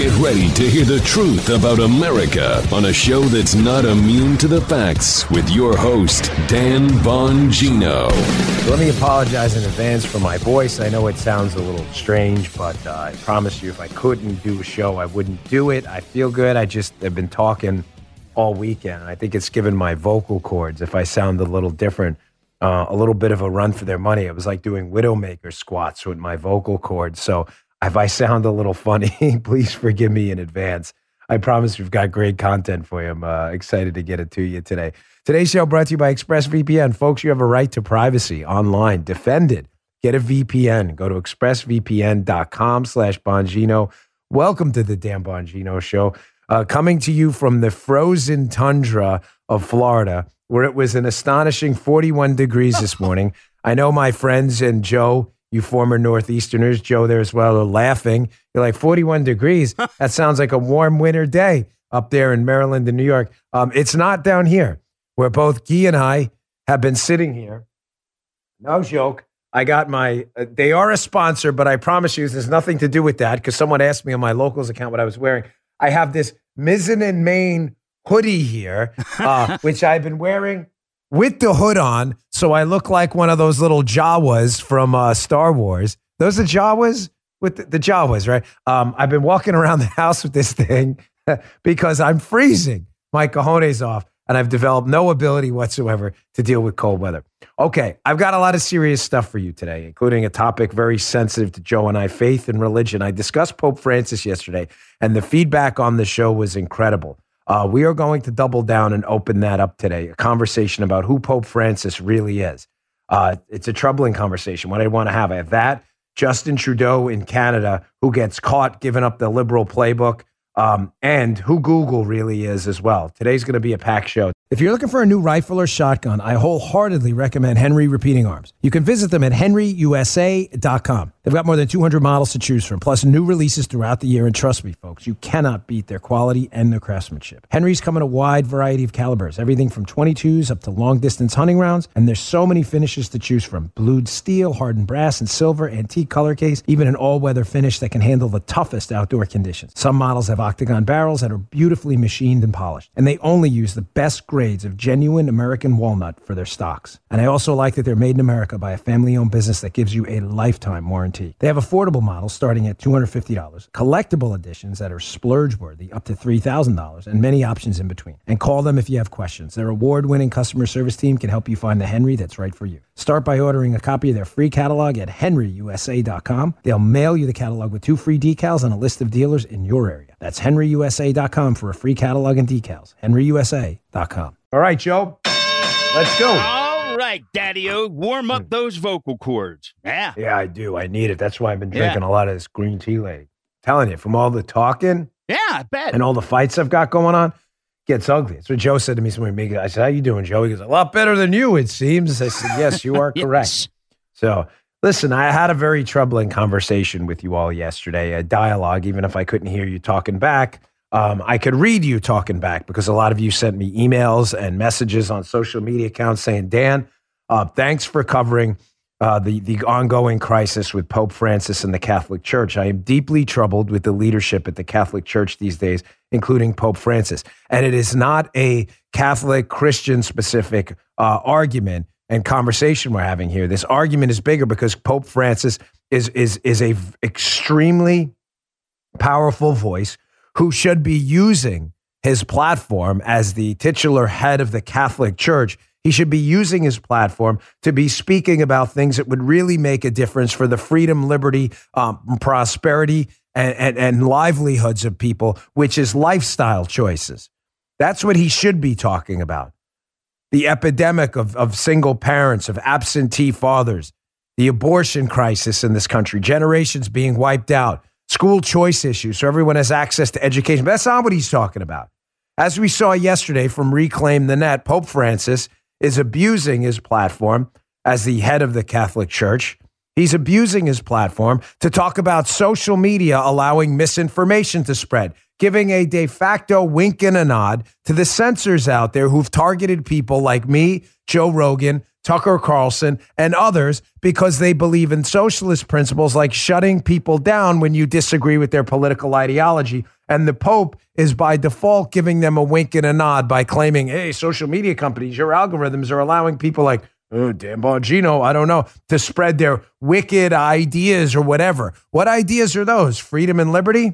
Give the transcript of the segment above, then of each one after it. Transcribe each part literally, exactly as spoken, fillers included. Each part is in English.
Get ready to hear the truth about America on a show that's not immune to the facts with your host, Dan Bongino. Let me apologize in advance for my voice. I know it sounds a little strange, but uh, I promise you if I couldn't do a show, I wouldn't do it. I feel good. I just have been talking all weekend. I think it's given my vocal cords, if I sound a little different, uh, a little bit of a run for their money. It was like doing Widowmaker squats with my vocal cords. So if I sound a little funny, please forgive me in advance. I promise we've got great content for you. I'm uh, excited to get it to you today. Today's show brought to you by ExpressVPN. Folks, you have a right to privacy online. Defend it. Get a V P N. Go to expressvpn.com slash Bongino. Welcome to the Dan Bongino Show. Uh, coming to you from the frozen tundra of Florida, where it was an astonishing forty-one degrees this morning. I know my friends and Joe, you former Northeasterners, Joe there as well, are laughing. You're like, forty-one degrees? That sounds like a warm winter day up there in Maryland and New York. Um, it's not down here, where both Guy and I have been sitting here. No joke. I got my, uh, they are a sponsor, but I promise you there's nothing to do with that because someone asked me on my Locals account what I was wearing. I have this Mizzen and Main hoodie here, uh, which I've been wearing with the hood on, so I look like one of those little Jawas from uh, Star Wars. Those are Jawas? With the, the Jawas, right? Um, I've been walking around the house with this thing because I'm freezing my cojones off, and I've developed no ability whatsoever to deal with cold weather. Okay, I've got a lot of serious stuff for you today, including a topic very sensitive to Joe and I, faith and religion. I discussed Pope Francis yesterday, and the feedback on the show was incredible. Uh, we are going to double down and open that up today, a conversation about who Pope Francis really is. Uh, it's a troubling conversation. What I want to have, I have that, Justin Trudeau in Canada, who gets caught giving up the liberal playbook, um, and who Google really is as well. Today's going to be a packed show. If you're looking for a new rifle or shotgun, I wholeheartedly recommend Henry Repeating Arms. You can visit them at henry u s a dot com. They've got more than two hundred models to choose from, plus new releases throughout the year. And trust me, folks, you cannot beat their quality and their craftsmanship. Henry's come in a wide variety of calibers, everything from twenty-twos up to long-distance hunting rounds. And there's so many finishes to choose from. Blued steel, hardened brass, and silver, antique color case, even an all-weather finish that can handle the toughest outdoor conditions. Some models have octagon barrels that are beautifully machined and polished. And they only use the best grades of genuine American walnut for their stocks. And I also like that they're made in America by a family-owned business that gives you a lifetime warranty. They have affordable models starting at two hundred fifty dollars, collectible editions that are splurge-worthy up to three thousand dollars, and many options in between. And call them if you have questions. Their award-winning customer service team can help you find the Henry that's right for you. Start by ordering a copy of their free catalog at henry u s a dot com. They'll mail you the catalog with two free decals and a list of dealers in your area. That's henry u s a dot com for a free catalog and decals. henry u s a dot com. All right, Joe, let's go. All right, Daddy-O, warm up those vocal cords. Yeah. Yeah, I do. I need it. That's why I've been drinking yeah. a lot of this green tea lately. Telling you, from all the talking yeah, I bet. and all the fights I've got going on, gets ugly. That's what Joe said to me this morning. I said, how you doing, Joe? He goes, a lot better than you, it seems. I said, yes, you are correct. Yes. So, listen, I had a very troubling conversation with you all yesterday, a dialogue, even if I couldn't hear you talking back. Um, I could read you talking back because a lot of you sent me emails and messages on social media accounts saying, Dan, uh, thanks for covering uh, the, the ongoing crisis with Pope Francis and the Catholic Church. I am deeply troubled with the leadership at the Catholic Church these days, including Pope Francis. And it is not a Catholic Christian specific uh, argument and conversation we're having here. This argument is bigger because Pope Francis is, is, is a v- extremely powerful voice who should be using his platform as the titular head of the Catholic Church. He should be using his platform to be speaking about things that would really make a difference for the freedom, liberty, um, prosperity, and, and, and livelihoods of people, which is lifestyle choices. That's what he should be talking about. The epidemic of, of single parents, of absentee fathers, the abortion crisis in this country, generations being wiped out, school choice issues so everyone has access to education. But that's not what he's talking about. As we saw yesterday from Reclaim the Net, Pope Francis is abusing his platform as the head of the Catholic Church. He's abusing his platform to talk about social media allowing misinformation to spread, giving a de facto wink and a nod to the censors out there who've targeted people like me, Joe Rogan, Tucker Carlson, and others because they believe in socialist principles like shutting people down when you disagree with their political ideology. And the Pope is by default giving them a wink and a nod by claiming, hey, social media companies, your algorithms are allowing people like, oh, Dan Bongino, I don't know, to spread their wicked ideas or whatever. What ideas are those? Freedom and liberty?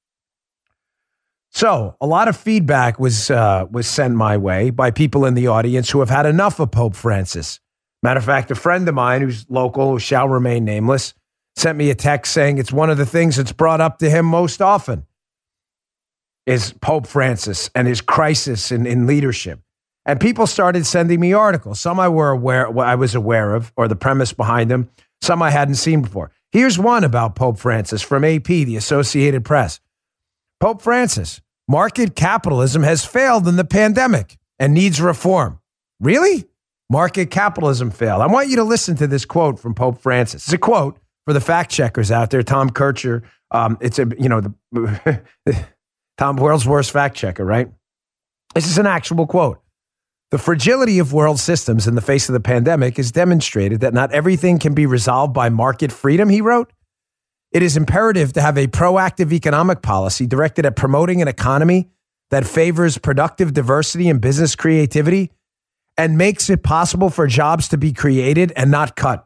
So a lot of feedback was uh, was sent my way by people in the audience who have had enough of Pope Francis. Matter of fact, a friend of mine who's local, who shall remain nameless, sent me a text saying it's one of the things that's brought up to him most often is Pope Francis and his crisis in, in leadership. And people started sending me articles. Some I were aware, I was aware of, or the premise behind them. Some I hadn't seen before. Here's one about Pope Francis from A P, the Associated Press. Pope Francis, market capitalism has failed in the pandemic and needs reform. Really? Market capitalism failed. I want you to listen to this quote from Pope Francis. It's a quote for the fact checkers out there. Tom Kircher, um, it's a, you know, the Tom, world's worst fact checker, right? This is an actual quote. The fragility of world systems in the face of the pandemic has demonstrated that not everything can be resolved by market freedom, he wrote. It is imperative to have a proactive economic policy directed at promoting an economy that favors productive diversity and business creativity and makes it possible for jobs to be created and not cut.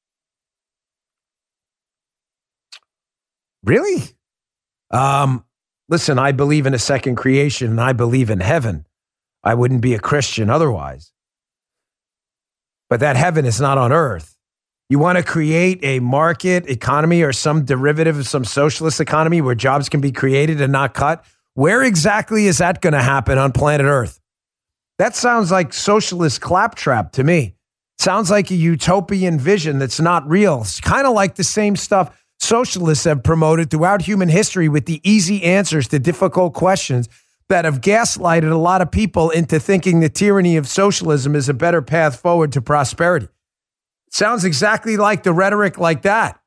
Really? Um, listen, I believe in a second creation and I believe in heaven. I wouldn't be a Christian otherwise. But that heaven is not on earth. You want to create a market economy or some derivative of some socialist economy where jobs can be created and not cut? Where exactly is that going to happen on planet Earth? That sounds like socialist claptrap to me. Sounds like a utopian vision that's not real. It's kind of like the same stuff socialists have promoted throughout human history with the easy answers to difficult questions that have gaslighted a lot of people into thinking the tyranny of socialism is a better path forward to prosperity. Sounds exactly like the rhetoric like that.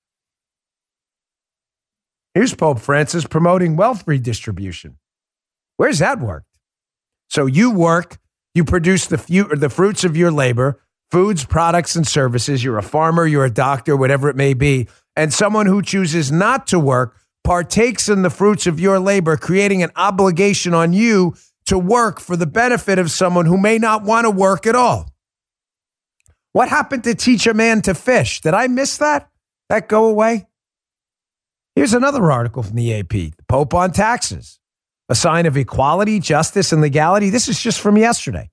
Here's Pope Francis promoting wealth redistribution. Where's that worked? So you work, you produce the, few, the fruits of your labor, foods, products, and services. You're a farmer, you're a doctor, whatever it may be. And someone who chooses not to work partakes in the fruits of your labor, creating an obligation on you to work for the benefit of someone who may not want to work at all. What happened to teach a man to fish? Did I miss that? That go away? Here's another article from the A P. The Pope on taxes. A sign of equality, justice, and legality. This is just from yesterday.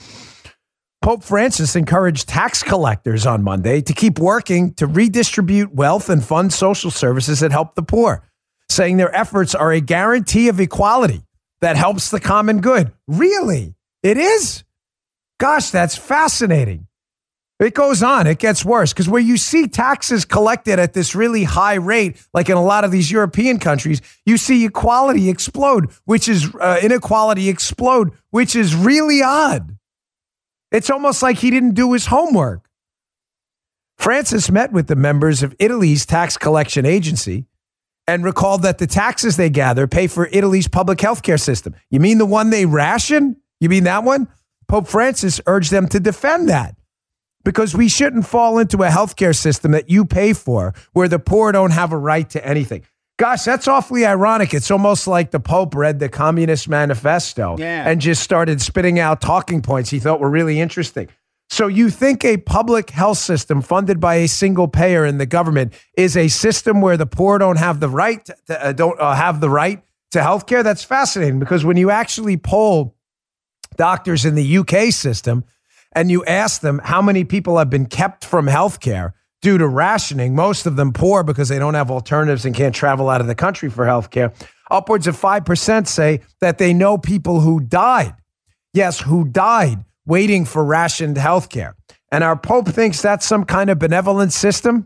Pope Francis encouraged tax collectors on Monday to keep working to redistribute wealth and fund social services that help the poor, saying their efforts are a guarantee of equality that helps the common good. Really? It is? Gosh, that's fascinating. It goes on. It gets worse because where you see taxes collected at this really high rate, like in a lot of these European countries, you see equality explode, which is uh, inequality explode, which is really odd. It's almost like he didn't do his homework. Francis met with the members of Italy's tax collection agency and recalled that the taxes they gather pay for Italy's public healthcare system. You mean the one they ration? You mean that one? Pope Francis urged them to defend that. Because we shouldn't fall into a healthcare system that you pay for where the poor don't have a right to anything. Gosh, that's awfully ironic. It's almost like the Pope read the Communist Manifesto yeah. and just started spitting out talking points he thought were really interesting. So you think a public health system funded by a single payer in the government is a system where the poor don't have the right to, uh, don't uh, have the right to healthcare? That's fascinating because when you actually poll doctors in the U K system, and you ask them how many people have been kept from healthcare due to rationing, most of them poor because they don't have alternatives and can't travel out of the country for healthcare, upwards of five percent say that they know people who died. Yes, who died waiting for rationed healthcare. And our Pope thinks that's some kind of benevolent system?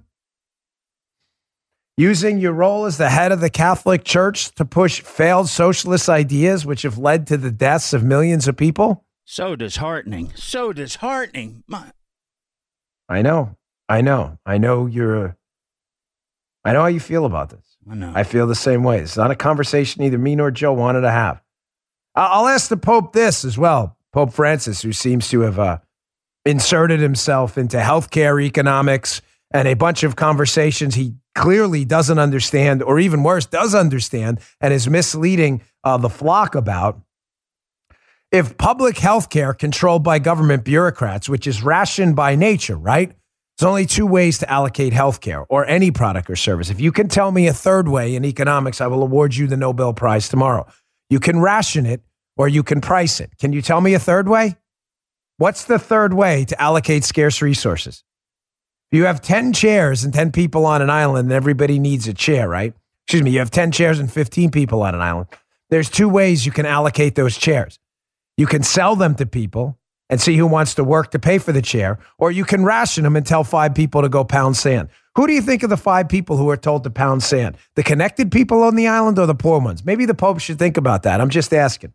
Using your role as the head of the Catholic Church to push failed socialist ideas which have led to the deaths of millions of people? So disheartening. So disheartening. My- I know. I know. I know you're a, I know how you feel about this. I know. I feel the same way. It's not a conversation either me nor Joe wanted to have. I'll ask the Pope this as well. Pope Francis, who seems to have uh, inserted himself into healthcare economics and a bunch of conversations he clearly doesn't understand, or even worse, does understand and is misleading uh, the flock about. If public health care controlled by government bureaucrats, which is rationed by nature, right? There's only two ways to allocate health care or any product or service. If you can tell me a third way in economics, I will award you the Nobel Prize tomorrow. You can ration it or you can price it. Can you tell me a third way? What's the third way to allocate scarce resources? If you have ten chairs and ten people on an island and everybody needs a chair, right? Excuse me, you have ten chairs and fifteen people on an island. There's two ways you can allocate those chairs. You can sell them to people and see who wants to work to pay for the chair, or you can ration them and tell five people to go pound sand. Who do you think are the five people who are told to pound sand? The connected people on the island or the poor ones? Maybe the Pope should think about that. I'm just asking.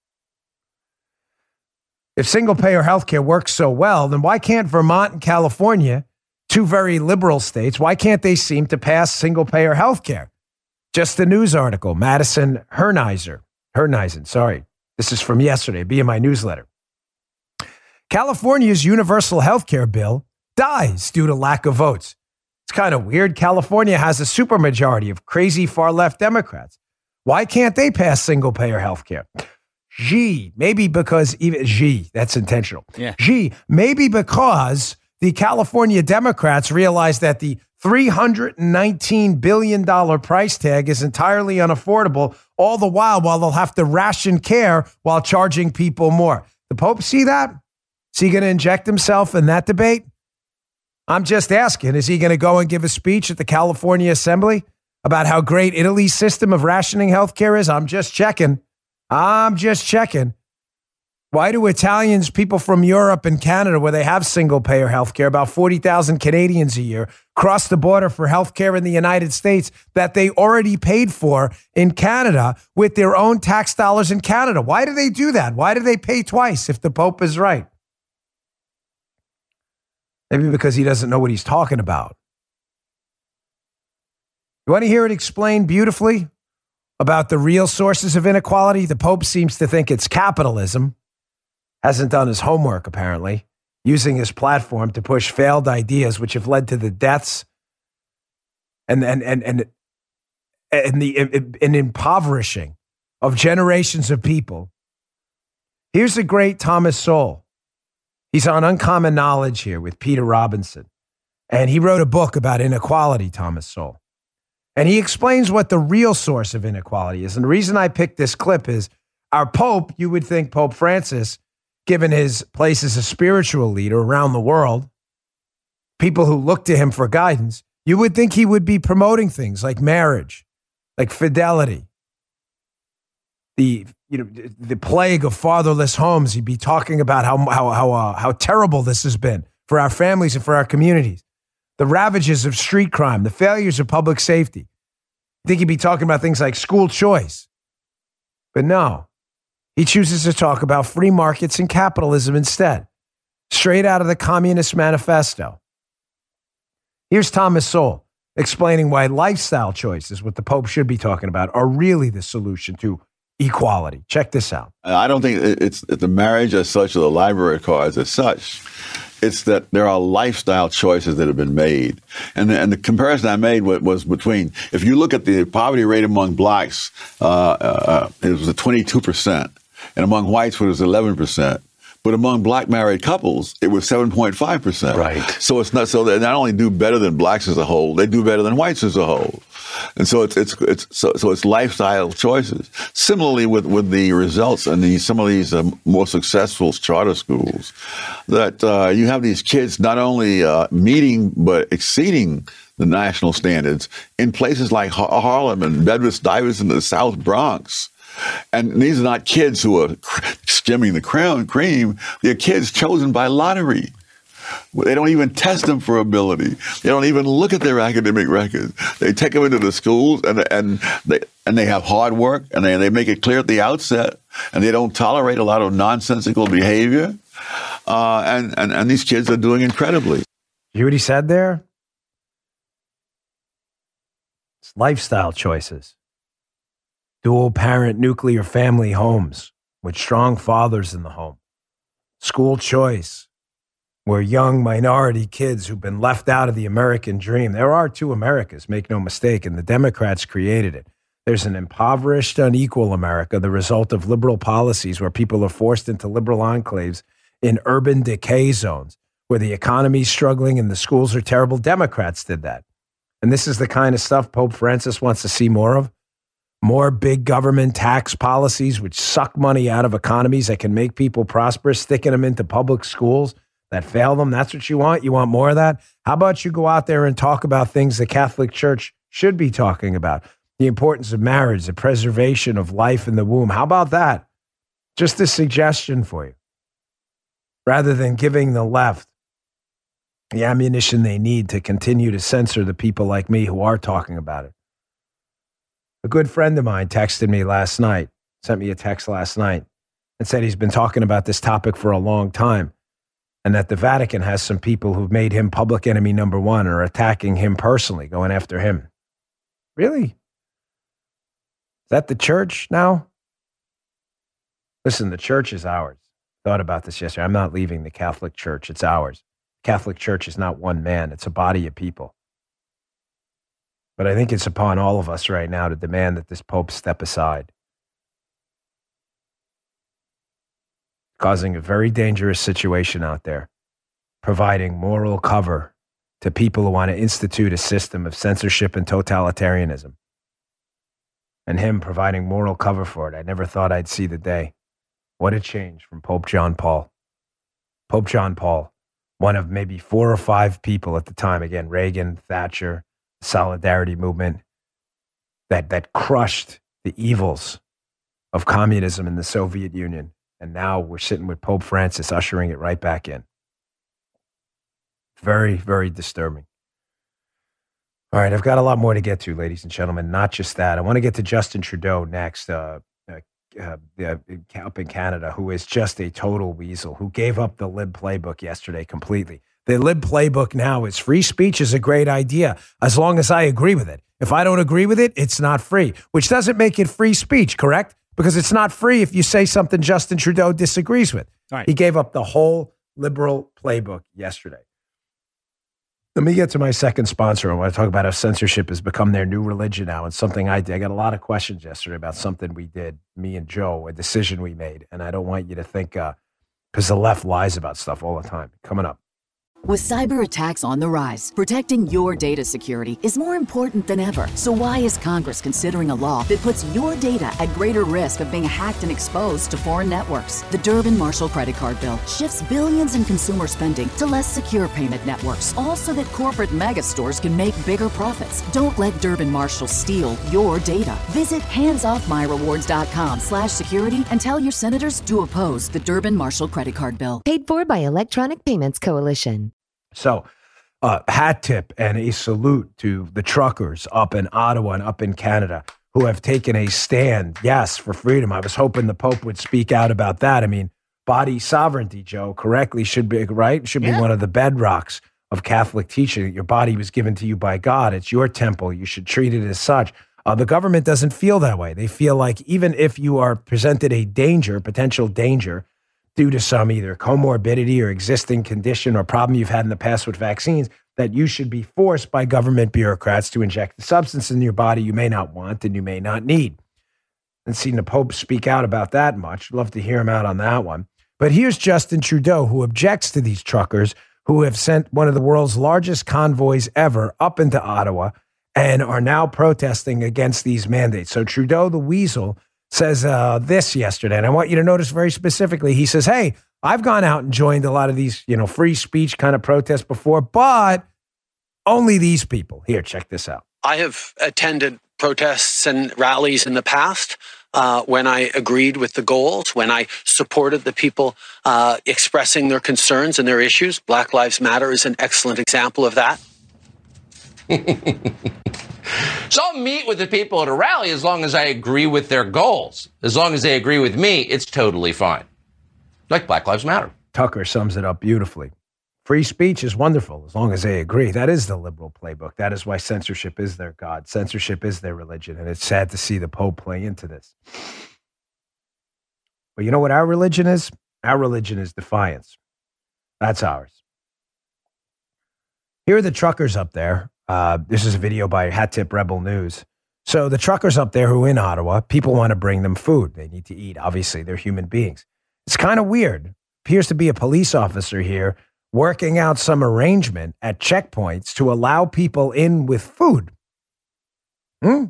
If single-payer healthcare works so well, then why can't Vermont and California, two very liberal states, why can't they seem to pass single-payer healthcare? Just a news article, Madison Herneiser, Hernisen, sorry. This is from yesterday, be in my newsletter. California's universal health care bill dies due to lack of votes. It's kind of weird. California has a supermajority of crazy far-left Democrats. Why can't they pass single-payer health care? Gee, maybe because even gee, that's intentional. Yeah. Gee, maybe because the California Democrats realize that the three hundred nineteen billion dollars price tag is entirely unaffordable, all the while while they'll have to ration care while charging people more. The Pope see that? Is he going to inject himself in that debate? I'm just asking, is he going to go and give a speech at the California Assembly about how great Italy's system of rationing healthcare is? I'm just checking. I'm just checking. Why do Italians, people from Europe and Canada, where they have single-payer healthcare, about forty thousand Canadians a year, cross the border for healthcare in the United States that they already paid for in Canada with their own tax dollars in Canada? Why do they do that? Why do they pay twice if the Pope is right? Maybe because he doesn't know what he's talking about. You want to hear it explained beautifully about the real sources of inequality? The Pope seems to think it's capitalism. Hasn't done his homework, apparently, using his platform to push failed ideas which have led to the deaths and and and and, and the and impoverishing of generations of people. Here's a great Thomas Sowell. He's on Uncommon Knowledge here with Peter Robinson. And he wrote a book about inequality, Thomas Sowell. And he explains what the real source of inequality is. And the reason I picked this clip is our Pope, you would think Pope Francis, given his place as a spiritual leader around the world, people who look to him for guidance, you would think he would be promoting things like marriage, like fidelity, the you know the plague of fatherless homes. He'd be talking about how how how uh, how terrible this has been for our families and for our communities, the ravages of street crime, the failures of public safety. I think he'd be talking about things like school choice, but no. He chooses to talk about free markets and capitalism instead, straight out of the Communist Manifesto. Here's Thomas Sowell explaining why lifestyle choices, what the Pope should be talking about, are really the solution to equality. Check this out. I don't think it's the marriage as such or the library cards as such. It's that there are lifestyle choices that have been made. And the, and the comparison I made was, was between, if you look at the poverty rate among blacks, uh, uh, it was a twenty-two percent. And among whites, it was eleven percent. But among black married couples, it was seven point five percent. Right. So it's not so they not only do better than blacks as a whole, they do better than whites as a whole. And so it's it's it's so, so it's lifestyle choices. Similarly, with, with the results in these some of these uh, more successful charter schools, that uh, you have these kids not only uh, meeting but exceeding the national standards in places like Har- Harlem and Bedford-Stuyvesant in the South Bronx. And these are not kids who are skimming the crown cream. They're kids chosen by lottery. They don't even test them for ability. They don't even look at their academic records. They take them into the schools, and and they and they have hard work, and they they make it clear at the outset, and they don't tolerate a lot of nonsensical behavior. Uh, and and and these kids are doing incredibly. You hear what he said there? It's lifestyle choices. Dual parent nuclear family homes with strong fathers in the home. School choice. We're young minority kids who've been left out of the American dream. There are two Americas, make no mistake, and the Democrats created it. There's an impoverished, unequal America, the result of liberal policies where people are forced into liberal enclaves in urban decay zones, where the economy's struggling and the schools are terrible. Democrats did that. And this is the kind of stuff Pope Francis wants to see more of. More big government tax policies which suck money out of economies that can make people prosperous, sticking them into public schools that fail them. That's what you want? You want more of that? How about you go out there and talk about things the Catholic Church should be talking about? The importance of marriage, the preservation of life in the womb. How about that? Just a suggestion for you. Rather than giving the left the ammunition they need to continue to censor the people like me who are talking about it. A good friend of mine texted me last night, sent me a text last night, and said he's been talking about this topic for a long time, and that the Vatican has some people who've made him public enemy number one or attacking him personally, going after him. Really? Is that the church now? Listen, the church is ours. Thought about this yesterday. I'm not leaving the Catholic Church. It's ours. Catholic Church is not one man. It's a body of people. But I think it's upon all of us right now to demand that this Pope step aside. Causing a very dangerous situation out there, providing moral cover to people who want to institute a system of censorship and totalitarianism. And him providing moral cover for it. I never thought I'd see the day. What a change from Pope John Paul. Pope John Paul, one of maybe four or five people at the time, again, Reagan, Thatcher, Solidarity movement, that, that crushed the evils of communism in the Soviet Union. And now we're sitting with Pope Francis ushering it right back in. Very, very disturbing. All right, I've got a lot more to get to, ladies and gentlemen. Not just that. I want to get to Justin Trudeau next, uh, uh, uh, uh, up in Canada, who is just a total weasel, who gave up the Lib playbook yesterday completely. The Lib playbook now is free speech is a great idea, as long as I agree with it. If I don't agree with it, it's not free, which doesn't make it free speech, correct? Because it's not free if you say something Justin Trudeau disagrees with. Right. He gave up the whole liberal playbook yesterday. Let me get to my second sponsor. I want to talk about how censorship has become their new religion now, and something I did. I got a lot of questions yesterday about something we did, me and Joe, a decision we made, and I don't want you to think, because uh, the left lies about stuff all the time. Coming up. With cyber attacks on the rise, protecting your data security is more important than ever. So why is Congress considering a law that puts your data at greater risk of being hacked and exposed to foreign networks? The Durbin-Marshall credit card bill shifts billions in consumer spending to less secure payment networks, all so that corporate mega stores can make bigger profits. Don't let Durbin-Marshall steal your data. Visit handsoffmyrewards.com slash security and tell your senators to oppose the Durbin-Marshall credit card bill. Paid for by Electronic Payments Coalition. So, uh, hat tip and a salute to the truckers up in Ottawa and up in Canada who have taken a stand, yes, for freedom. I was hoping the Pope would speak out about that. I mean, body sovereignty, Joe, correctly should be, right? Should be yeah. one of the bedrocks of Catholic teaching. Your body was given to you by God. It's your temple. You should treat it as such. Uh, the government doesn't feel that way. They feel like even if you are presented a danger, potential danger, due to some either comorbidity or existing condition or problem you've had in the past with vaccines, that you should be forced by government bureaucrats to inject the substance in your body you may not want and you may not need. And seen the Pope speak out about that much. Love to hear him out on that one. But here's Justin Trudeau, who objects to these truckers who have sent one of the world's largest convoys ever up into Ottawa and are now protesting against these mandates. So Trudeau, the weasel, says uh, this yesterday, and I want you to notice very specifically. He says, hey, I've gone out and joined a lot of these, you know, free speech kind of protests before, but only these people. Here, check this out. I have attended protests and rallies in the past uh, when I agreed with the goals, when I supported the people uh, expressing their concerns and their issues. Black Lives Matter is an excellent example of that. So I'll meet with the people at a rally as long as I agree with their goals. As long as they agree with me, it's totally fine. Like Black Lives Matter. Tucker sums it up beautifully. Free speech is wonderful as long as they agree. That is the liberal playbook. That is why censorship is their God. Censorship is their religion. And it's sad to see the Pope play into this. But you know what our religion is? Our religion is defiance. That's ours. Here are the truckers up there. Uh, this is a video by Hat Tip Rebel News. So the truckers up there who are in Ottawa, people want to bring them food. They need to eat. Obviously, they're human beings. It's kind of weird. Appears to be a police officer here working out some arrangement at checkpoints to allow people in with food. Hmm?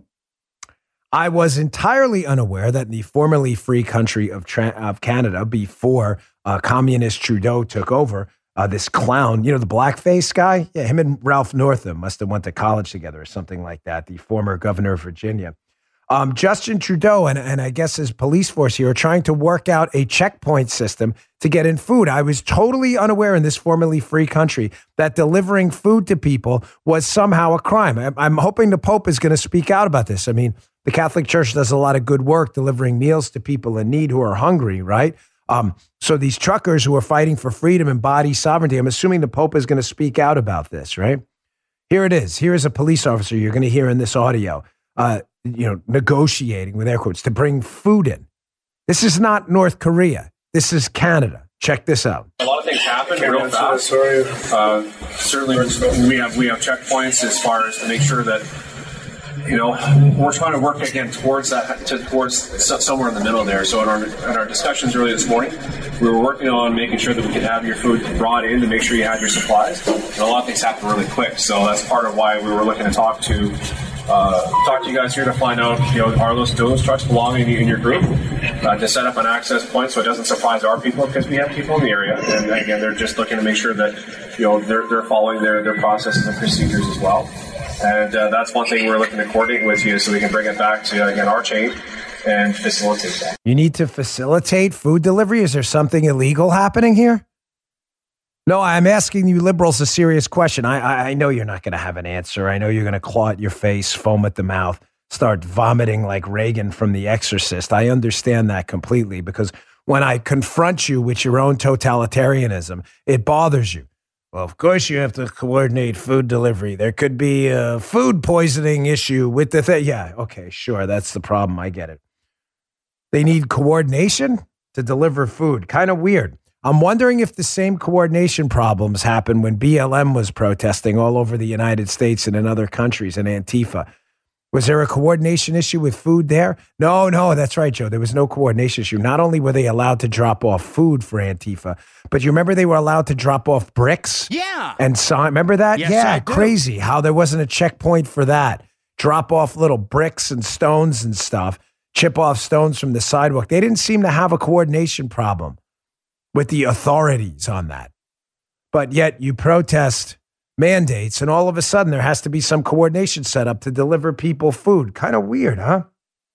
I was entirely unaware that in the formerly free country of, tra- of Canada, before uh, communist Trudeau took over, uh, this clown, you know, the blackface guy? Yeah, him and Ralph Northam must have went to college together or something like that, the former governor of Virginia. Um, Justin Trudeau and, and I guess his police force here are trying to work out a checkpoint system to get in food. I was totally unaware in this formerly free country that delivering food to people was somehow a crime. I'm, I'm hoping the Pope is going to speak out about this. I mean, the Catholic Church does a lot of good work delivering meals to people in need who are hungry, right? Um, so these truckers who are fighting for freedom and body sovereignty, I'm assuming the Pope is going to speak out about this, right? Here it is. Here is a police officer you're going to hear in this audio, uh, you know, negotiating with air quotes to bring food in. This is not North Korea. This is Canada. Check this out. A lot of things happen real fast. Uh, certainly, we have we have checkpoints as far as to make sure that, you know, we're trying to work again towards that, to, towards somewhere in the middle there. So in our in our discussions earlier this morning, we were working on making sure that we could have your food brought in to make sure you had your supplies. And a lot of things happen really quick. So that's part of why we were looking to talk to uh, talk to you guys here to find out, you know, are those those trucks belonging in your group, uh, to set up an access point so it doesn't surprise our people, because we have people in the area, and again, they're just looking to make sure that, you know, they're they're following their their processes and procedures as well. And uh, that's one thing we're looking to coordinate with you so we can bring it back to, again, our chain and facilitate that. You need to facilitate food delivery? Is there something illegal happening here? No, I'm asking you liberals a serious question. I, I, I know you're not going to have an answer. I know you're going to claw at your face, foam at the mouth, start vomiting like Reagan from The Exorcist. I understand that completely, because when I confront you with your own totalitarianism, it bothers you. Well, of course you have to coordinate food delivery. There could be a food poisoning issue with the thing. Yeah, okay, sure. That's the problem. I get it. They need coordination to deliver food. Kind of weird. I'm wondering if the same coordination problems happened when B L M was protesting all over the United States and in other countries, and Antifa. Was there a coordination issue with food there? No, no, that's right, Joe. There was no coordination issue. Not only were they allowed to drop off food for Antifa, but you remember they were allowed to drop off bricks? Yeah. And sign. Remember that? Yes, yeah, I do. Crazy how there wasn't a checkpoint for that. Drop off little bricks and stones and stuff, chip off stones from the sidewalk. They didn't seem to have a coordination problem with the authorities on that. But yet you protest mandates, and all of a sudden there has to be some coordination set up to deliver people food. Kind of weird, huh?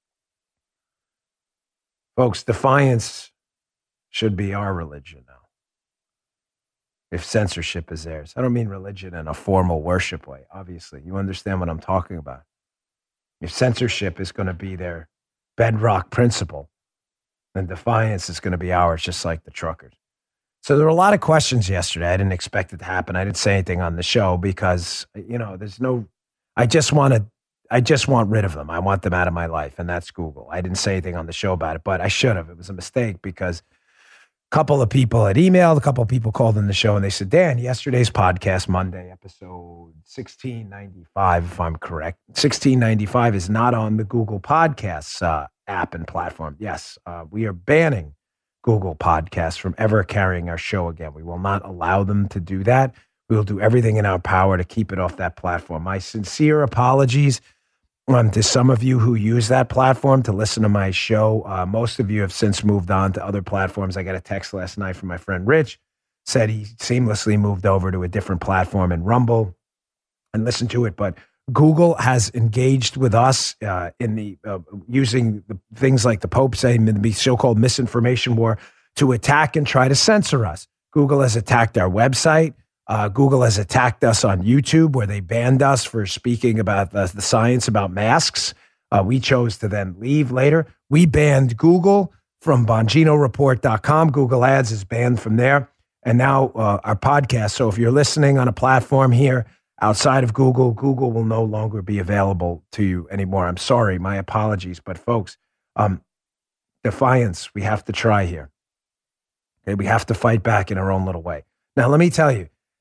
Folks, defiance should be our religion now, if censorship is theirs. I don't mean religion in a formal worship way, obviously. You understand what I'm talking about. If censorship is going to be their bedrock principle, then defiance is going to be ours, just like the truckers. So there were a lot of questions yesterday. I didn't expect it to happen. I didn't say anything on the show because, you know, there's no, I just want to, I just want rid of them. I want them out of my life, and that's Google. I didn't say anything on the show about it, but I should have. It was a mistake because a couple of people had emailed, a couple of people called in the show, and they said, Dan, yesterday's podcast, Monday, episode sixteen ninety-five, if I'm correct, sixteen ninety-five is not on the Google Podcasts uh, app and platform. Yes, uh, we are banning Google Podcasts from ever carrying our show again. We will not allow them to do that. We will do everything in our power to keep it off that platform. My sincere apologies um, to some of you who use that platform to listen to my show. Uh, most of you have since moved on to other platforms. I got a text last night from my friend Rich, said he seamlessly moved over to a different platform in Rumble and listened to it. But Google has engaged with us uh, in the uh, using the things like the Pope saying the so-called misinformation war to attack and try to censor us. Google has attacked our website. Uh, Google has attacked us on YouTube, where they banned us for speaking about the, the science about masks. Uh, we chose to then leave later. We banned Google from Bongino Report dot com. Google Ads is banned from there. And now uh, our podcast. So if you're listening on a platform here outside of Google, Google will no longer be available to you anymore. I'm sorry, my apologies. But folks, um, defiance, we have to try here. Okay, we have to fight back in our own little way. Now, let me tell you,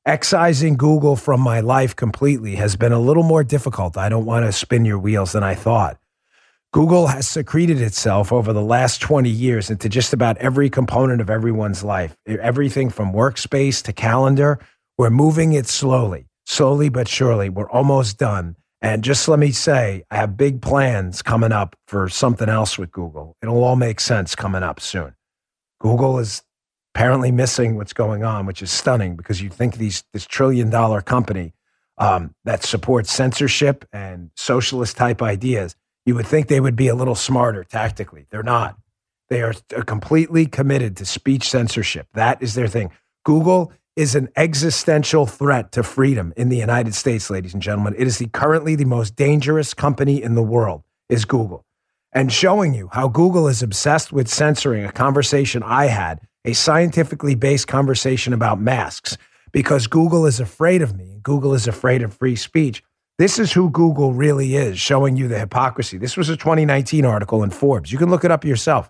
Excising Google from my life completely has been a little more difficult. I don't want to spin your wheels than I thought. Google has secreted itself over the last twenty years into just about every component of everyone's life. Everything from workspace to calendar. We're moving it slowly, slowly but surely. We're almost done. And just let me say, I have big plans coming up for something else with Google. It'll all make sense coming up soon. Google is apparently missing what's going on, which is stunning because you think these this trillion dollar company um, that supports censorship and socialist type ideas, you would think they would be a little smarter tactically. They're not. They are completely committed to speech censorship. That is their thing. Google is an existential threat to freedom in the United States, ladies and gentlemen. It is the currently the most dangerous company in the world is Google. And showing you how Google is obsessed with censoring a conversation I had, a scientifically based conversation about masks, because Google is afraid of me. Google is afraid of free speech. This is who Google really is, showing you the hypocrisy. This was a twenty nineteen article in Forbes. You can look it up yourself.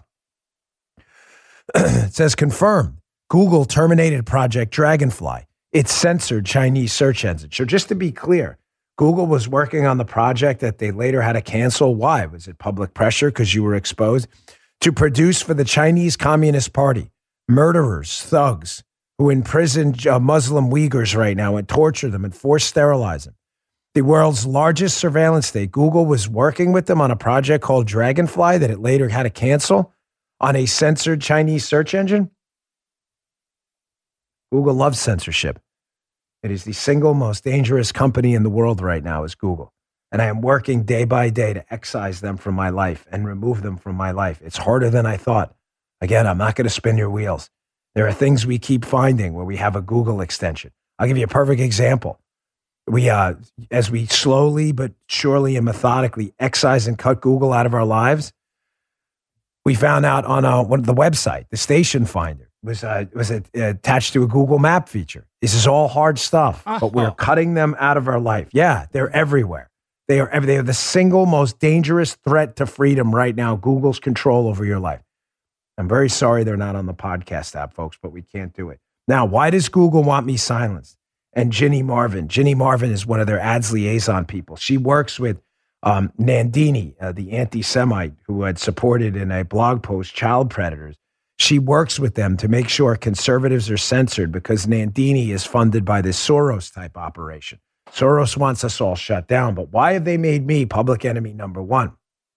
It says, confirmed, Google terminated Project Dragonfly. It censored Chinese search engines. So just to be clear, Google was working on the project that they later had to cancel. Why? Was it public pressure because you were exposed? To produce for the Chinese Communist Party murderers, thugs, who imprison uh, Muslim Uyghurs right now and torture them and force sterilize them. The world's largest surveillance state, Google was working with them on a project called Dragonfly that it later had to cancel on a censored Chinese search engine. Google loves censorship. It is the single most dangerous company in the world right now is Google. And I am working day by day to excise them from my life and remove them from my life. It's harder than I thought. Again, I'm not going to spin your wheels. There are things we keep finding where we have a Google extension. I'll give you a perfect example. We, uh, as we slowly but surely and methodically excise and cut Google out of our lives, we found out on uh, one of the website, the Station Finder, was uh, was uh, attached to a Google Map feature. This is all hard stuff, oh. but we're cutting them out of our life. Yeah, they're everywhere. They are, they are the single most dangerous threat to freedom right now, Google's control over your life. I'm very sorry they're not on the podcast app, folks, but we can't do it. Now, why does Google want me silenced? And Ginny Marvin. Ginny Marvin is one of their ads liaison people. She works with um, Nandini, uh, the anti-Semite who had supported in a blog post child predators. She works with them to make sure conservatives are censored because Nandini is funded by this Soros-type operation. Soros wants us all shut down, but why have they made me public enemy number one?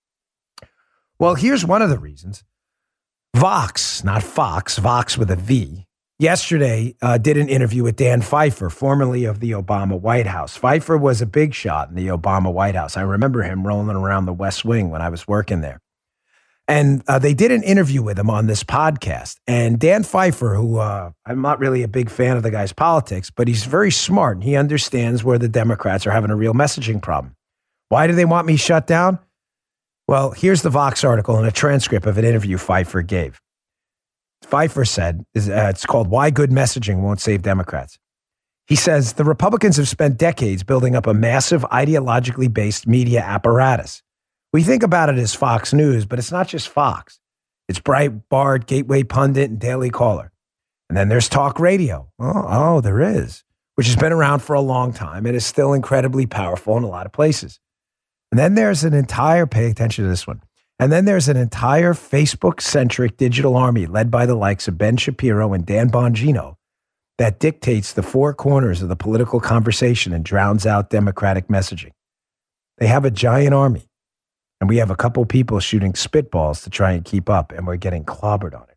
Well, here's one of the reasons. Vox, not Fox, Vox with a V, yesterday uh, did an interview with Dan Pfeiffer, formerly of the Obama White House. Pfeiffer was a big shot in the Obama White House. I remember him rolling around the West Wing when I was working there. And uh, they did an interview with him on this podcast. And Dan Pfeiffer, who uh, I'm not really a big fan of the guy's politics, but he's very smart and he understands where the Democrats are having a real messaging problem. Why do they want me shut down? Well, here's the Vox article and a transcript of an interview Pfeiffer gave. Pfeiffer said, uh, it's called Why Good Messaging Won't Save Democrats. He says, the Republicans have spent decades building up a massive ideologically based media apparatus. We think about it as Fox News, but it's not just Fox. It's Breitbart, Gateway Pundit, and Daily Caller. And then there's talk radio. Oh, oh, there is, which has been around for a long time and is still incredibly powerful in a lot of places. And then there's an entire, pay attention to this one, and then there's an entire Facebook-centric digital army led by the likes of Ben Shapiro and Dan Bongino that dictates the four corners of the political conversation and drowns out Democratic messaging. They have a giant army, and we have a couple people shooting spitballs to try and keep up, and we're getting clobbered on it.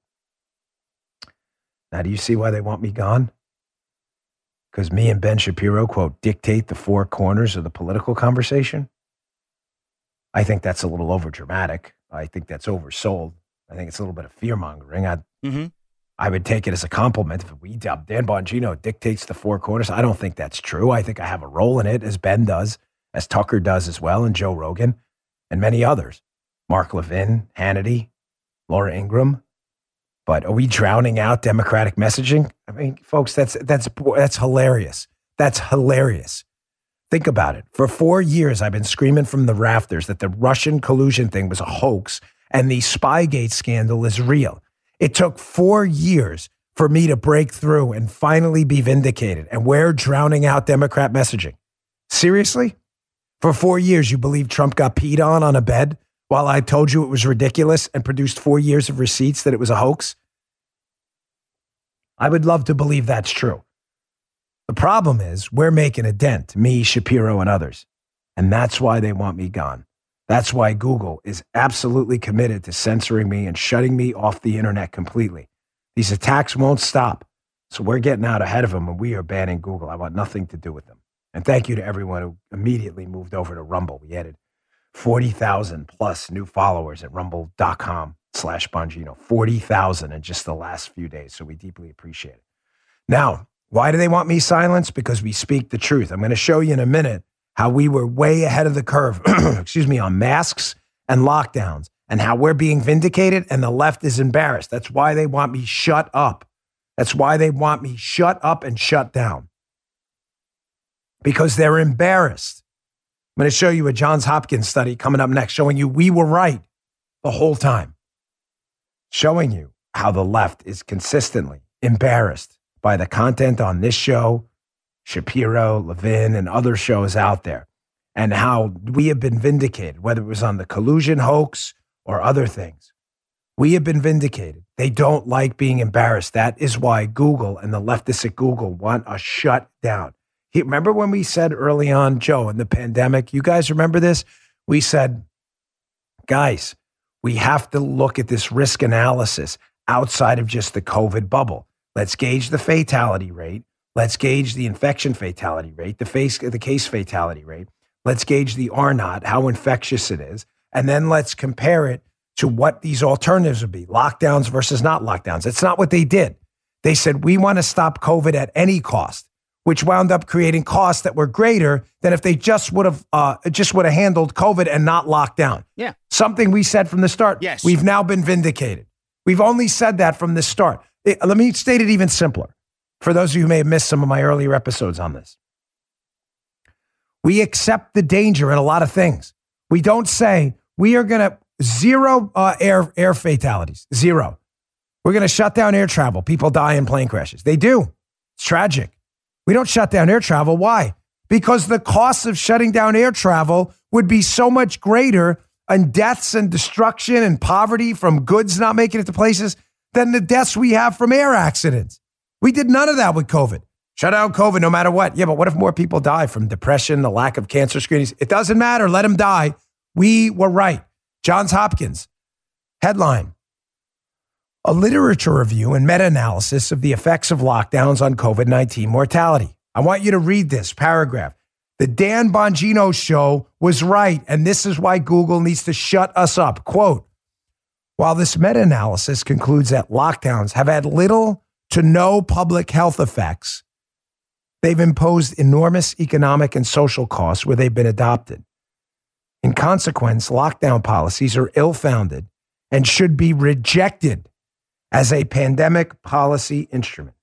Now, do you see why they want me gone? Because me and Ben Shapiro, quote, dictate the four corners of the political conversation? I think that's a little overdramatic. I think that's oversold. I think it's a little bit of fear-mongering. I, mm-hmm. I would take it as a compliment if we, Dan Bongino dictates the four corners. I don't think that's true. I think I have a role in it, as Ben does, as Tucker does as well, and Joe Rogan, and many others. Mark Levin, Hannity, Laura Ingraham. But are we drowning out Democratic messaging? I mean, folks, that's that's that's hilarious. That's hilarious. Think about it. For four years, I've been screaming from the rafters that the Russian collusion thing was a hoax and the Spygate scandal is real. It took four years for me to break through and finally be vindicated. And we're drowning out Democrat messaging. Seriously? For four years, you believe Trump got peed on on a bed while I told you it was ridiculous and produced four years of receipts that it was a hoax? I would love to believe that's true. The problem is we're making a dent, me, Shapiro, and others. And that's why they want me gone. That's why Google is absolutely committed to censoring me and shutting me off the internet completely. These attacks won't stop. So we're getting out ahead of them, and we are banning Google. I want nothing to do with them. And thank you to everyone who immediately moved over to Rumble. We added forty thousand plus new followers at rumble.com slash Bongino. forty thousand in just the last few days. So we deeply appreciate it. Now, why do they want me silenced? Because we speak the truth. I'm going to show you in a minute how we were way ahead of the curve, excuse me, on masks and lockdowns, and how we're being vindicated and the left is embarrassed. That's why they want me shut up. That's why they want me shut up and shut down. Because they're embarrassed. I'm going to show you a Johns Hopkins study coming up next, showing you we were right the whole time. Showing you how the left is consistently embarrassed by the content on this show, Shapiro, Levin, and other shows out there, and how we have been vindicated, whether it was on the collusion hoax or other things. We have been vindicated. They don't like being embarrassed. That is why Google and the leftists at Google want us shut down. He, remember when we said early on, Joe, in the pandemic, you guys remember this? We said, guys, we have to look at this risk analysis outside of just the COVID bubble. Let's gauge the fatality rate. Let's gauge the infection fatality rate, the, face, the case fatality rate. Let's gauge the R naught, how infectious it is. And then let's compare it to what these alternatives would be, lockdowns versus not lockdowns. It's not what they did. They said, we want to stop COVID at any cost, which wound up creating costs that were greater than if they just would have uh, just would have handled COVID and not locked down. Yeah. Something we said from the start. Yes. We've now been vindicated. We've only said that from the start. It, let me state it even simpler for those of you who may have missed some of my earlier episodes on this. We accept the danger in a lot of things. We don't say we are going to zero uh, air air fatalities, zero. We're going to shut down air travel. People die in plane crashes. They do. It's tragic. We don't shut down air travel. Why? Because the cost of shutting down air travel would be so much greater on deaths and destruction and poverty from goods not making it to places than the deaths we have from air accidents. We did none of that with COVID. Shut down COVID no matter what. Yeah, but what if more people die from depression, the lack of cancer screenings? It doesn't matter. Let them die. We were right. Johns Hopkins, headline, a literature review and meta-analysis of the effects of lockdowns on COVID nineteen mortality. I want you to read this paragraph. The Dan Bongino show was right, and this is why Google needs to shut us up. Quote, while this meta-analysis concludes that lockdowns have had little to no public health effects, they've imposed enormous economic and social costs where they've been adopted. In consequence, lockdown policies are ill-founded and should be rejected as a pandemic policy instrument.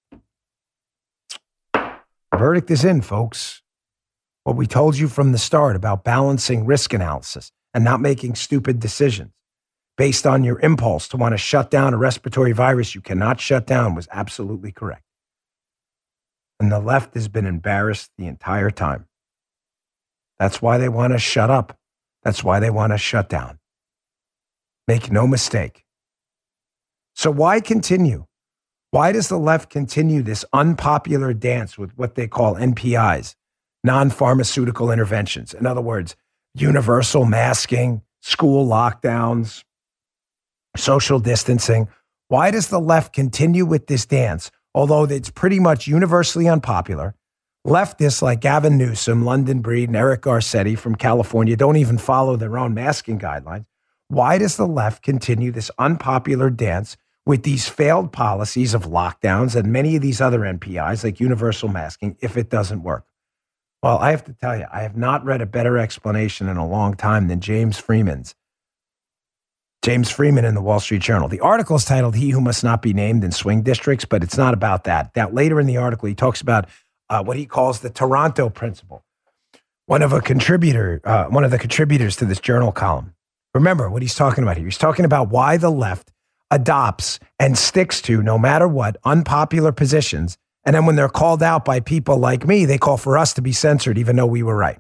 The verdict is in, folks. What we told you from the start about balancing risk analysis and not making stupid decisions based on your impulse to want to shut down a respiratory virus you cannot shut down was absolutely correct. And the left has been embarrassed the entire time. That's why they want to shut up. That's why they want to shut down. Make no mistake. So why continue? Why does the left continue this unpopular dance with what they call N P Is, non-pharmaceutical interventions? In other words, universal masking, school lockdowns, social distancing. Why does the left continue with this dance, although it's pretty much universally unpopular? Leftists like Gavin Newsom, London Breed, and Eric Garcetti from California don't even follow their own masking guidelines. Why does the left continue this unpopular dance with these failed policies of lockdowns and many of these other N P Is like universal masking if it doesn't work? Well, I have to tell you, I have not read a better explanation in a long time than James Freeman's. James Freeman in the Wall Street Journal. The article is titled He Who Must Not Be Named in Swing Districts, but it's not about that. That later in the article, he talks about uh, what he calls the Toronto principle. One of a contributor, uh, one of the contributors to this journal column. Remember what he's talking about here. He's talking about why the left adopts and sticks to, no matter what, unpopular positions. And then when they're called out by people like me, they call for us to be censored, even though we were right.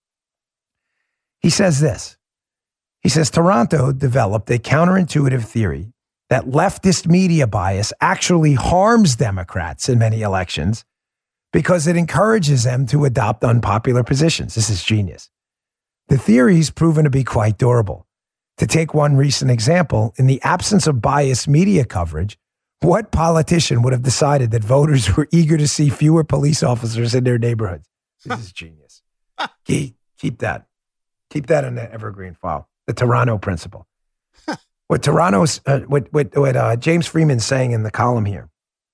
He says this. He says, Toronto developed a counterintuitive theory that leftist media bias actually harms Democrats in many elections because it encourages them to adopt unpopular positions. This is genius. The theory's proven to be quite durable. To take one recent example, in the absence of biased media coverage, what politician would have decided that voters were eager to see fewer police officers in their neighborhoods? This is genius. keep, keep that. Keep that in the evergreen file. The Toronto principle. What Toronto's, uh, what what, what uh, James Freeman's saying in the column here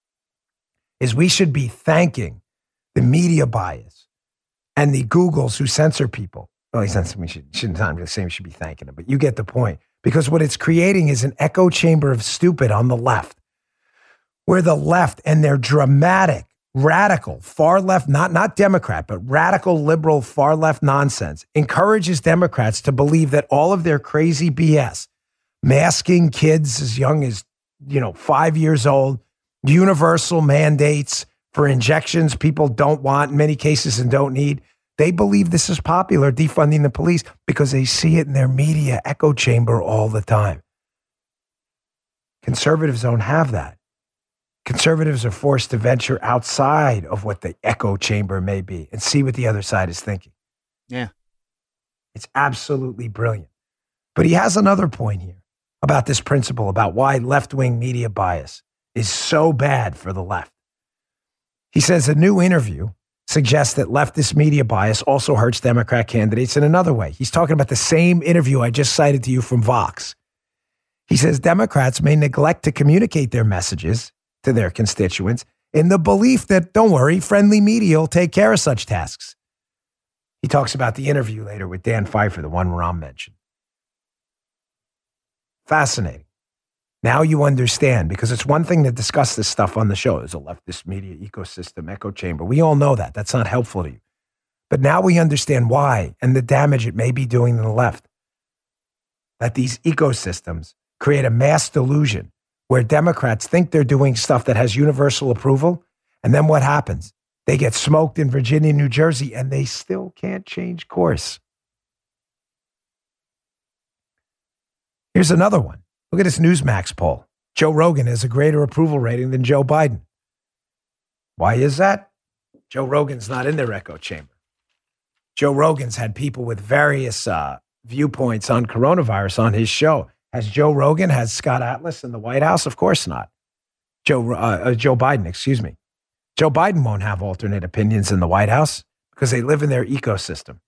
is we should be thanking the media bias and the Googles who censor people. Well, he says we should, shouldn't not really say we should be thanking them, but you get the point. Because what it's creating is an echo chamber of stupid on the left, where the left and their dramatic, radical, far left, not, not Democrat, but radical, liberal, far left nonsense encourages Democrats to believe that all of their crazy B S, masking kids as young as, you know, five years old, universal mandates for injections people don't want in many cases and don't need. They believe this is popular, defunding the police, because they see it in their media echo chamber all the time. Conservatives don't have that. Conservatives are forced to venture outside of what the echo chamber may be and see what the other side is thinking. Yeah. It's absolutely brilliant. But he has another point here about this principle, about why left-wing media bias is so bad for the left. He says a new interview suggests that leftist media bias also hurts Democrat candidates in another way. He's talking about the same interview I just cited to you from Vox. He says Democrats may neglect to communicate their messages to their constituents in the belief that, don't worry, friendly media will take care of such tasks. He talks about the interview later with Dan Pfeiffer, the one Ron mentioned. Fascinating. Now you understand, because it's one thing to discuss this stuff on the show. There's a leftist media ecosystem, echo chamber. We all know that. That's not helpful to you. But now we understand why and the damage it may be doing to the left. That these ecosystems create a mass delusion where Democrats think they're doing stuff that has universal approval. And then what happens? They get smoked in Virginia, New Jersey, and they still can't change course. Here's another one. Look at this Newsmax poll. Joe Rogan has a greater approval rating than Joe Biden. Why is that? Joe Rogan's not in their echo chamber. Joe Rogan's had people with various uh, viewpoints on coronavirus on his show. Has Joe Rogan, has Scott Atlas in the White House? Of course not. Joe, uh, uh, Joe Biden, excuse me. Joe Biden won't have alternate opinions in the White House because they live in their ecosystem.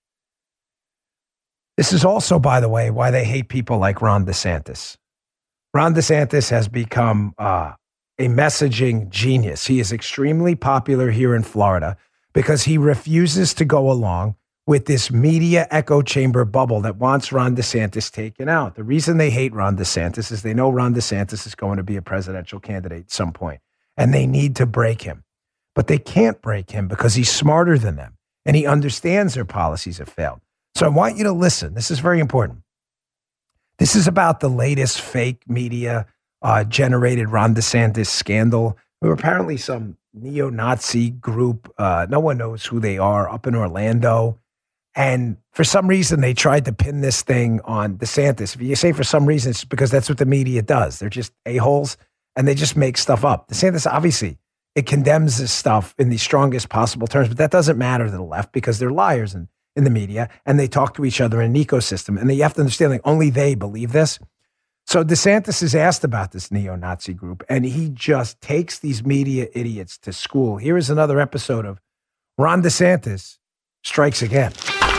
This is also, by the way, why they hate people like Ron DeSantis. Ron DeSantis has become uh, a messaging genius. He is extremely popular here in Florida because he refuses to go along with this media echo chamber bubble that wants Ron DeSantis taken out. The reason they hate Ron DeSantis is they know Ron DeSantis is going to be a presidential candidate at some point, and they need to break him. But they can't break him because he's smarter than them, and he understands their policies have failed. So I want you to listen. This is very important. This is about the latest fake media uh, generated Ron DeSantis scandal. There were apparently some neo-Nazi group. Uh, no one knows who they are up in Orlando. And for some reason, they tried to pin this thing on DeSantis. If you say for some reason, it's because that's what the media does. They're just a-holes, and they just make stuff up. DeSantis, obviously, it condemns this stuff in the strongest possible terms, but that doesn't matter to the left because they're liars and in the media, and they talk to each other in an ecosystem. And you have to understand, like, only they believe this. So DeSantis is asked about this neo-Nazi group, and he just takes these media idiots to school. Here is another episode of Ron DeSantis Strikes Again.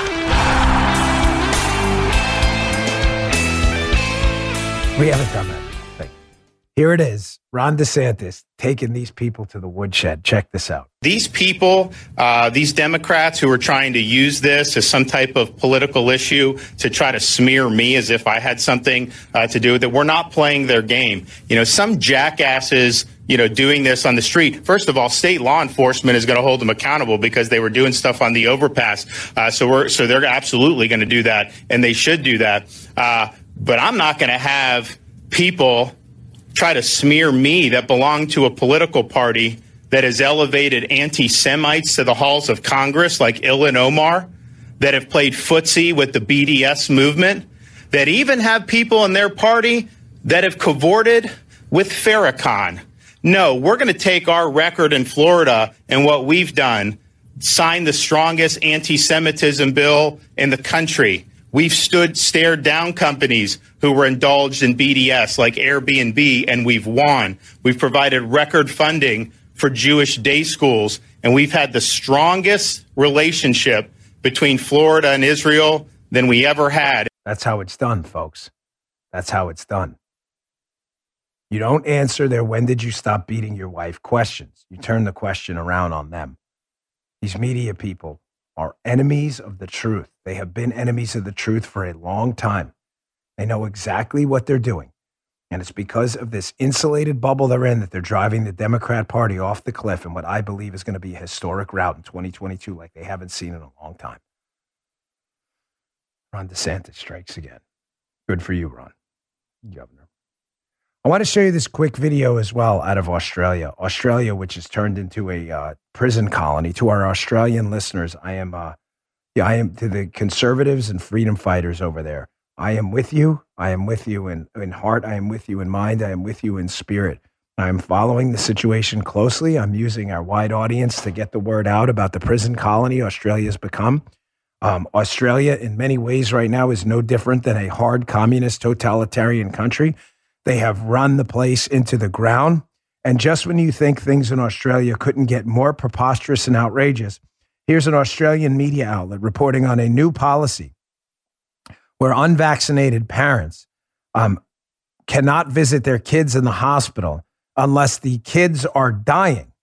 We haven't done that thing. Here it is, Ron DeSantis taking these people to the woodshed. Check this out. These people, uh, these Democrats who are trying to use this as some type of political issue to try to smear me as if I had something uh, to do with it, we're not playing their game. You know, some jackasses, you know, doing this on the street. First of all, state law enforcement is going to hold them accountable because they were doing stuff on the overpass. Uh, so we're so they're absolutely going to do that, and they should do that. Uh, but I'm not going to have people try to smear me that belong to a political party that has elevated anti-Semites to the halls of Congress like Ilhan Omar, that have played footsie with the B D S movement, that even have people in their party that have cavorted with Farrakhan. No, we're going to take our record in Florida and what we've done, sign the strongest anti-Semitism bill in the country. We've stood, stared down companies who were indulged in B D S like Airbnb, and we've won. We've provided record funding for Jewish day schools, and we've had the strongest relationship between Florida and Israel than we ever had. That's how it's done, folks. That's how it's done. You don't answer their "when did you stop beating your wife" questions. You turn the question around on them. These media people are enemies of the truth. They have been enemies of the truth for a long time. They know exactly what they're doing. And it's because of this insulated bubble they're in that they're driving the Democrat Party off the cliff in what I believe is going to be a historic route in twenty twenty-two like they haven't seen in a long time. Ron DeSantis strikes again. Good for you, Ron, Governor. I want to show you this quick video as well out of Australia. Australia, which has turned into a uh, prison colony. To our Australian listeners, I am, uh, yeah, I am to the conservatives and freedom fighters over there. I am with you. I am with you in, in heart. I am with you in mind. I am with you in spirit. I'm following the situation closely. I'm using our wide audience to get the word out about the prison colony Australia's become. Um, Australia, in many ways right now, is no different than a hard communist totalitarian country. They have run the place into the ground. And just when you think things in Australia couldn't get more preposterous and outrageous, here's an Australian media outlet reporting on a new policy where unvaccinated parents um, cannot visit their kids in the hospital unless the kids are dying.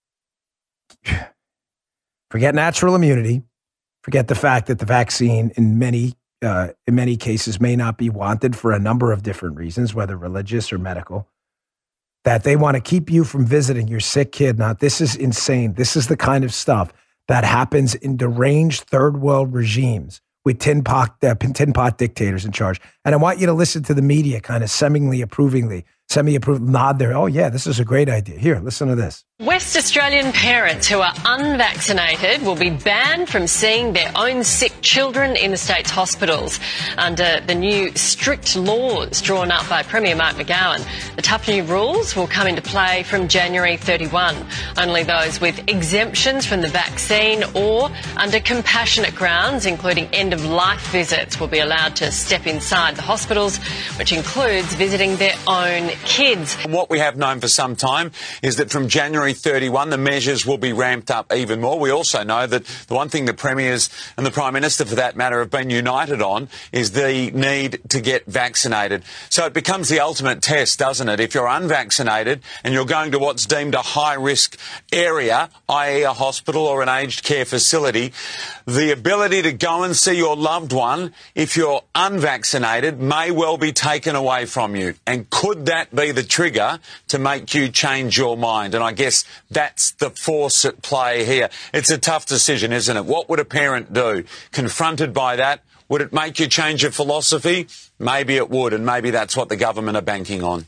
Forget natural immunity. Forget the fact that the vaccine in many uh, in many cases may not be wanted for a number of different reasons, whether religious or medical, that they want to keep you from visiting your sick kid. Now, this is insane. This is the kind of stuff that happens in deranged third world regimes with tin pot, uh, tin pot dictators in charge. And I want you to listen to the media kind of seemingly approvingly, semi-approved nod there. Oh, yeah, this is a great idea. Here, listen to this. West Australian parents who are unvaccinated will be banned from seeing their own sick children in the state's hospitals under the new strict laws drawn up by Premier Mark McGowan. The tough new rules will come into play from January thirty-first. Only those with exemptions from the vaccine or under compassionate grounds, including end-of-life visits, will be allowed to step inside the hospitals, which includes visiting their own kids. What we have known for some time is that from January thirty-first, the measures will be ramped up even more. We also know that the one thing the premiers and the Prime Minister, for that matter, have been united on is the need to get vaccinated. So it becomes the ultimate test, doesn't it? If you're unvaccinated and you're going to what's deemed a high-risk area, that is a hospital or an aged care facility, the ability to go and see your loved one, if you're unvaccinated, may well be taken away from you. And could that be the trigger to make you change your mind? And I guess that's the force at play here. It's a tough decision, isn't it? What would a parent do? Confronted by that, would it make you change your philosophy? Maybe it would, and maybe that's what the government are banking on.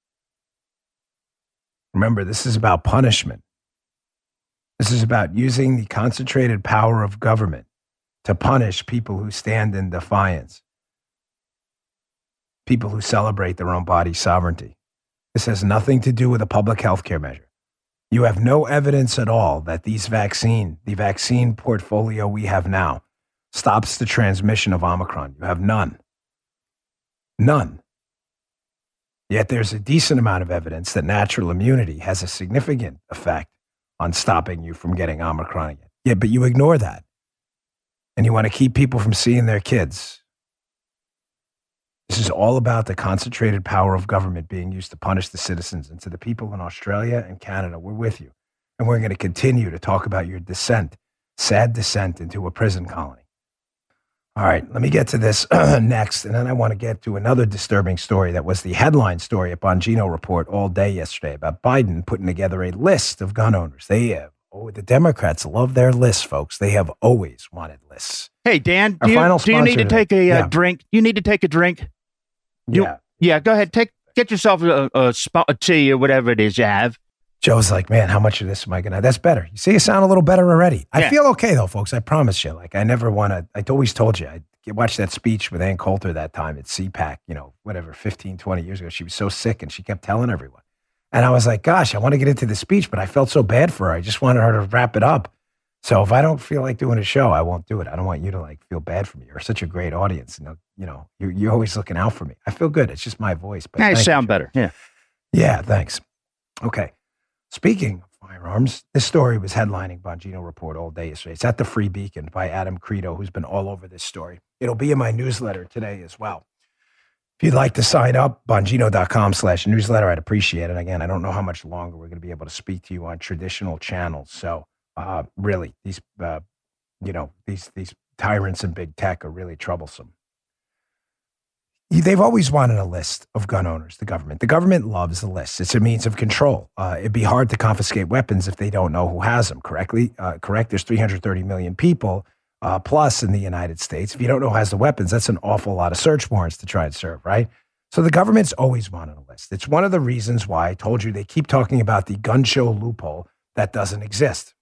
Remember, this is about punishment. This is about using the concentrated power of government to punish people who stand in defiance, people who celebrate their own body sovereignty. This has nothing to do with a public health care measure. You have no evidence at all that these vaccine, the vaccine portfolio we have now, stops the transmission of Omicron. You have none. None. Yet there's a decent amount of evidence that natural immunity has a significant effect on stopping you from getting Omicron again. Yeah, but you ignore that. And you want to keep people from seeing their kids. This is all about the concentrated power of government being used to punish the citizens. And to the people in Australia and Canada, we're with you. And we're going to continue to talk about your descent, sad descent into a prison colony. All right, let me get to this next. And then I want to get to another disturbing story that was the headline story at Bongino Report all day yesterday about Biden putting together a list of gun owners. They have, oh, the Democrats love their lists, folks. They have always wanted lists. Hey, Dan, Our do you, final do you need to sponsor take a today. uh, Yeah. drink? You need to take a drink? You, Yeah. Yeah, go ahead. Take Get yourself a, a spot of tea or whatever it is you have. Joe's like, man, how much of this am I going to? That's better. You see, you sound a little better already. I Yeah. feel okay, though, folks. I promise you. Like, I never want to, I always told you, I watched that speech with Ann Coulter that time at C PAC, you know, whatever, fifteen, twenty years ago. She was so sick and she kept telling everyone. And I was like, gosh, I want to get into the speech, but I felt so bad for her. I just wanted her to wrap it up. So if I don't feel like doing a show, I won't do it. I don't want you to like feel bad for me. You're such a great audience. You know, you know, you're, you're always looking out for me. I feel good. It's just my voice. But Yeah, you thank sound you. better. Yeah. Yeah, thanks. Okay. Speaking of firearms, this story was headlining Bongino Report all day yesterday. It's at the Free Beacon by Adam Credo, who's been all over this story. It'll be in my newsletter today as well. If you'd like to sign up, bongino.com slash newsletter, I'd appreciate it. Again, I don't know how much longer we're going to be able to speak to you on traditional channels. So uh, really, these, uh, you know, these, these tyrants in big tech are really troublesome. They've always wanted a list of gun owners, the government. The government loves a list. It's a means of control. Uh, it'd be hard to confiscate weapons if they don't know who has them, correctly? Uh, correct? There's three hundred thirty million people uh, plus in the United States. If you don't know who has the weapons, that's an awful lot of search warrants to try and serve, right? So the government's always wanted a list. It's one of the reasons why I told you they keep talking about the gun show loophole that doesn't exist.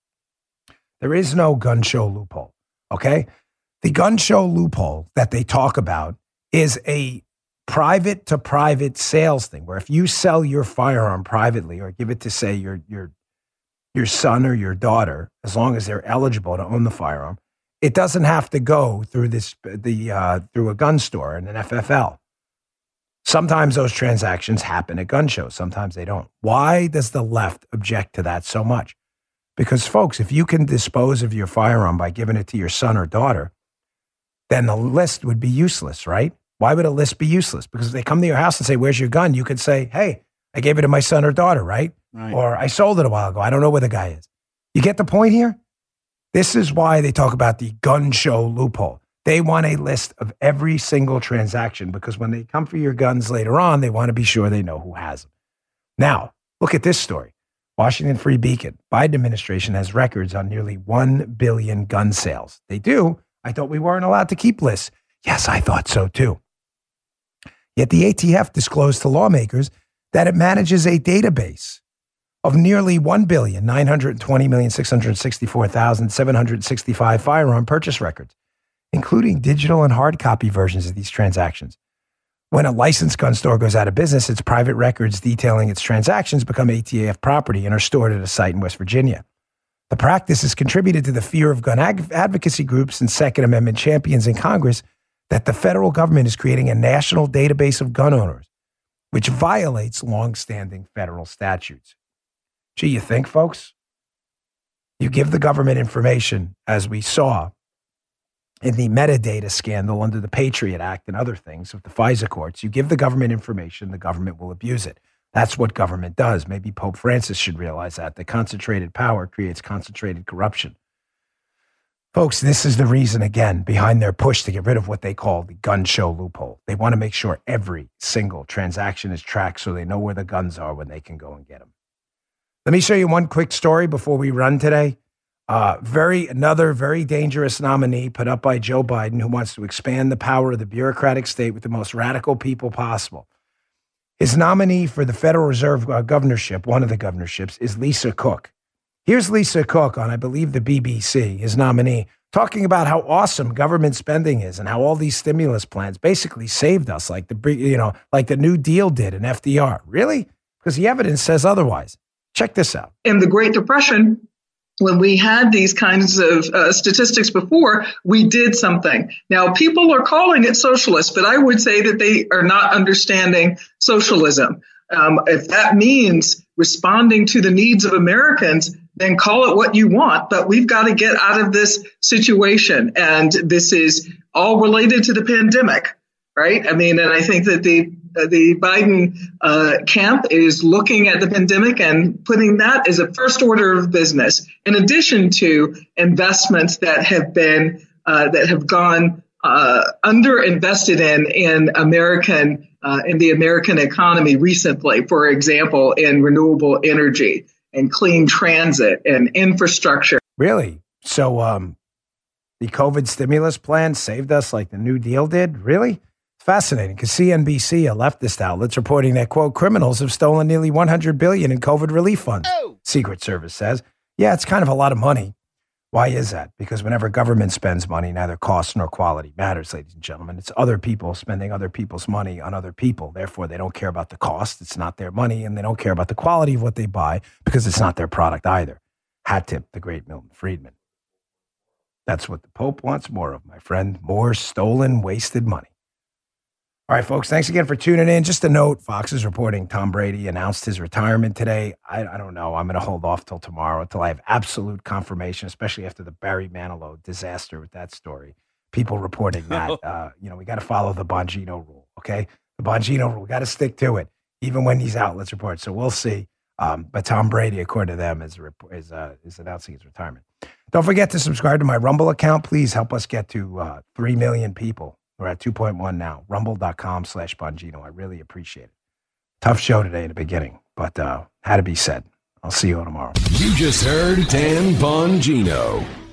There is no gun show loophole, okay? The gun show loophole that they talk about is a private to private sales thing where if you sell your firearm privately or give it to, say, your your your son or your daughter, as long as they're eligible to own the firearm, it doesn't have to go through this the uh, through a gun store and an F F L. Sometimes those transactions happen at gun shows. Sometimes they don't. Why does the left object to that so much? Because, folks, if you can dispose of your firearm by giving it to your son or daughter, then the list would be useless, right? Why would a list be useless? Because if they come to your house and say, where's your gun? You could say, hey, I gave it to my son or daughter, right? Right. Or I sold it a while ago. I don't know where the guy is. You get the point here? This is why they talk about the gun show loophole. They want a list of every single transaction because when they come for your guns later on, they want to be sure they know who has them. Now, look at this story. Washington Free Beacon. Biden administration has records on nearly one billion gun sales. They do. I thought we weren't allowed to keep lists. Yes, I thought so too. Yet the A T F disclosed to lawmakers that it manages a database of nearly one billion nine hundred twenty million six hundred sixty-four thousand seven hundred sixty-five firearm purchase records, including digital and hard copy versions of these transactions. When a licensed gun store goes out of business, its private records detailing its transactions become A T F property and are stored at a site in West Virginia. The practice has contributed to the fear of gun ag- advocacy groups and Second Amendment champions in Congress that the federal government is creating a national database of gun owners, which violates longstanding federal statutes. Gee, you think, folks? You give the government information, as we saw in the metadata scandal under the Patriot Act and other things with the FISA courts, you give the government information, the government will abuse it. That's what government does. Maybe Pope Francis should realize that. The concentrated power creates concentrated corruption. Folks, this is the reason, again, behind their push to get rid of what they call the gun show loophole. They want to make sure every single transaction is tracked so they know where the guns are when they can go and get them. Let me show you one quick story before we run today. Uh, very another very dangerous nominee put up by Joe Biden who wants to expand the power of the bureaucratic state with the most radical people possible. His nominee for the Federal Reserve uh, governorship, one of the governorships, is Lisa Cook. Here's Lisa Cook on, I believe, the B B C, his nominee, talking about how awesome government spending is and how all these stimulus plans basically saved us, like the you know, like the New Deal did in F D R. Really? Because the evidence says otherwise. Check this out. In the Great Depression, when we had these kinds of uh, statistics before, we did something. Now, people are calling it socialist, but I would say that they are not understanding socialism. Um, if that means responding to the needs of Americans, then call it what you want. But we've got to get out of this situation. And this is all related to the pandemic, right? I mean, and I think that the uh, the Biden uh, camp is looking at the pandemic and putting that as a first order of business, in addition to investments that have been uh, that have gone uh, underinvested in in American uh, in the American economy recently. For example, in renewable energy and clean transit and infrastructure. Really? So um, the COVID stimulus plan saved us like the New Deal did? Really? fascinating because C N B C, a leftist outlet, reporting that, quote, criminals have stolen nearly one hundred billion dollars in COVID relief funds. Oh. Secret Service says, yeah, it's kind of a lot of money. Why is that? Because whenever government spends money, neither cost nor quality matters, ladies and gentlemen. It's other people spending other people's money on other people. Therefore, they don't care about the cost. It's not their money, and they don't care about the quality of what they buy because it's not their product either. Hat tip, the great Milton Friedman. That's what the Pope wants more of, my friend. More stolen, wasted money. All right, folks, thanks again for tuning in. Just a note, Fox is reporting Tom Brady announced his retirement today. I, I don't know. I'm going to hold off till tomorrow until I have absolute confirmation, especially after the Barry Manilow disaster with that story. People reporting that. Uh, you know, we got to follow the Bongino rule, okay? The Bongino rule, we got to stick to it, even when these outlets report. So we'll see. Um, but Tom Brady, according to them, is, is, uh, is announcing his retirement. Don't forget to subscribe to my Rumble account. Please help us get to uh, three million people. We're at two point one now. Rumble.com slash Bongino. I really appreciate it. Tough show today in the beginning, but uh, had to be said. I'll see you all tomorrow. You just heard Dan Bongino.